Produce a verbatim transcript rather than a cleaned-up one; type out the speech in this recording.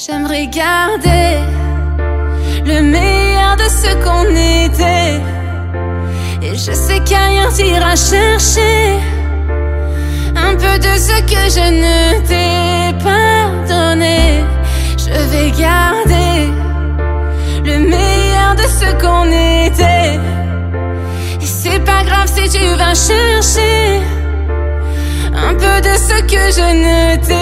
J'aimerais garder le meilleur de ce qu'on était. Et je sais qu'ailleurs t'iras chercher un peu de ce que je ne t'ai pas donné. Je vais garder le meilleur de ce qu'on était. Et c'est pas grave si tu vas chercher un peu de ce que je ne t'ai